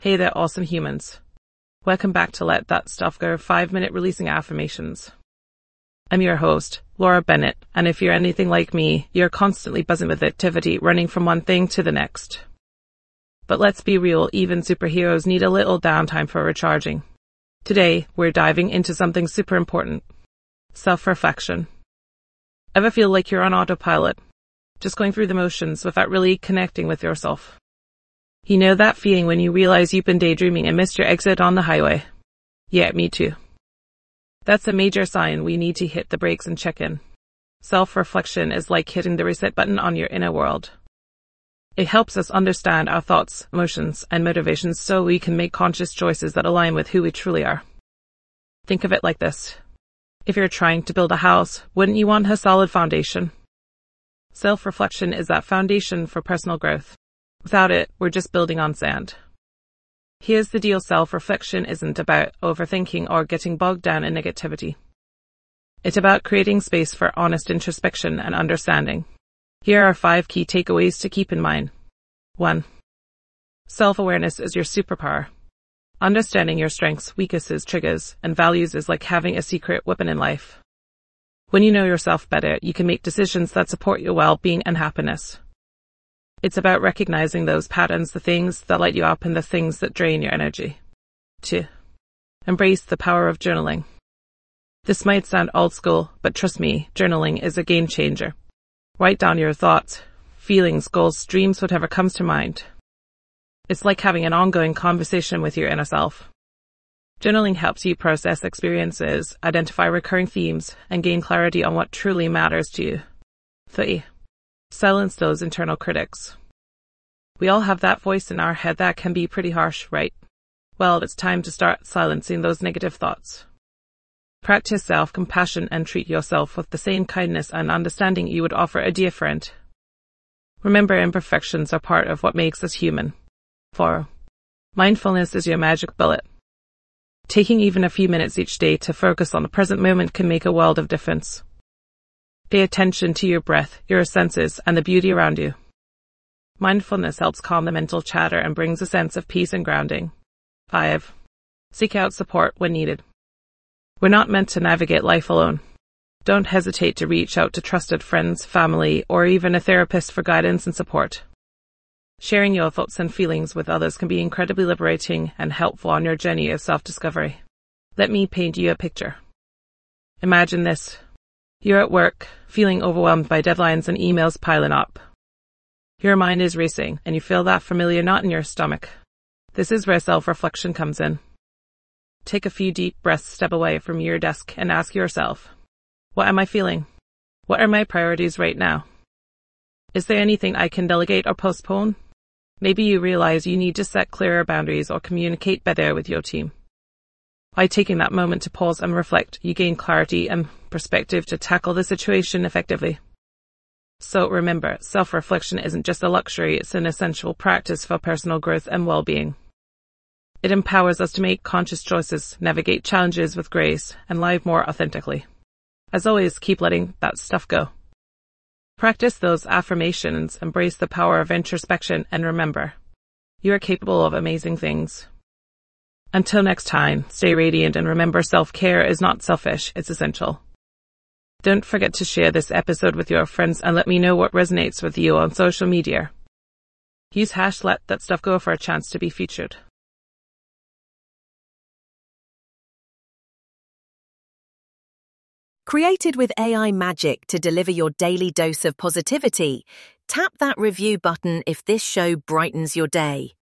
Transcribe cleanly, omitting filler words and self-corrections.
Hey there, awesome humans. Welcome back to Let That Stuff Go 5-minute releasing affirmations. I'm your host, Laura Bennett, and if you're anything like me, you're constantly buzzing with activity, running from one thing to the next. But let's be real, even superheroes need a little downtime for recharging. Today, we're diving into something super important. Self-reflection. Ever feel like you're on autopilot, just going through the motions without really connecting with yourself? You know that feeling when you realize you've been daydreaming and missed your exit on the highway? Yeah, me too. That's a major sign we need to hit the brakes and check in. Self-reflection is like hitting the reset button on your inner world. It helps us understand our thoughts, emotions, and motivations so we can make conscious choices that align with who we truly are. Think of it like this. If you're trying to build a house, wouldn't you want a solid foundation? Self-reflection is that foundation for personal growth. Without it, we're just building on sand. Here's the deal, self-reflection isn't about overthinking or getting bogged down in negativity. It's about creating space for honest introspection and understanding. Here are 5 key takeaways to keep in mind. 1. Self-awareness is your superpower. Understanding your strengths, weaknesses, triggers, and values is like having a secret weapon in life. When you know yourself better, you can make decisions that support your well-being and happiness. It's about recognizing those patterns, the things that light you up and the things that drain your energy. 2. Embrace the power of journaling. This might sound old school, but trust me, journaling is a game changer. Write down your thoughts, feelings, goals, dreams, whatever comes to mind. It's like having an ongoing conversation with your inner self. Journaling helps you process experiences, identify recurring themes, and gain clarity on what truly matters to you. 3. Silence those internal critics. We all have that voice in our head that can be pretty harsh, right? Well, it's time to start silencing those negative thoughts. Practice self-compassion and treat yourself with the same kindness and understanding you would offer a dear friend. Remember, imperfections are part of what makes us human. 4. Mindfulness is your magic bullet. Taking even a few minutes each day to focus on the present moment can make a world of difference. Pay attention to your breath, your senses, and the beauty around you. Mindfulness helps calm the mental chatter and brings a sense of peace and grounding. 5. Seek out support when needed. We're not meant to navigate life alone. Don't hesitate to reach out to trusted friends, family, or even a therapist for guidance and support. Sharing your thoughts and feelings with others can be incredibly liberating and helpful on your journey of self-discovery. Let me paint you a picture. Imagine this. You're at work, feeling overwhelmed by deadlines and emails piling up. Your mind is racing, and you feel that familiar knot in your stomach. This is where self-reflection comes in. Take a few deep breaths, step away from your desk, and ask yourself, what am I feeling? What are my priorities right now? Is there anything I can delegate or postpone? Maybe you realize you need to set clearer boundaries or communicate better with your team. By taking that moment to pause and reflect, you gain clarity and perspective to tackle the situation effectively. So remember, self-reflection isn't just a luxury, it's an essential practice for personal growth and well-being. It empowers us to make conscious choices, navigate challenges with grace, and live more authentically. As always, keep letting that stuff go. Practice those affirmations, embrace the power of introspection, and remember, you are capable of amazing things. Until next time, stay radiant and remember, self-care is not selfish, it's essential. Don't forget to share this episode with your friends and let me know what resonates with you on social media. Use #LetThatStuffGo for a chance to be featured. Created with AI magic to deliver your daily dose of positivity, tap that review button if this show brightens your day.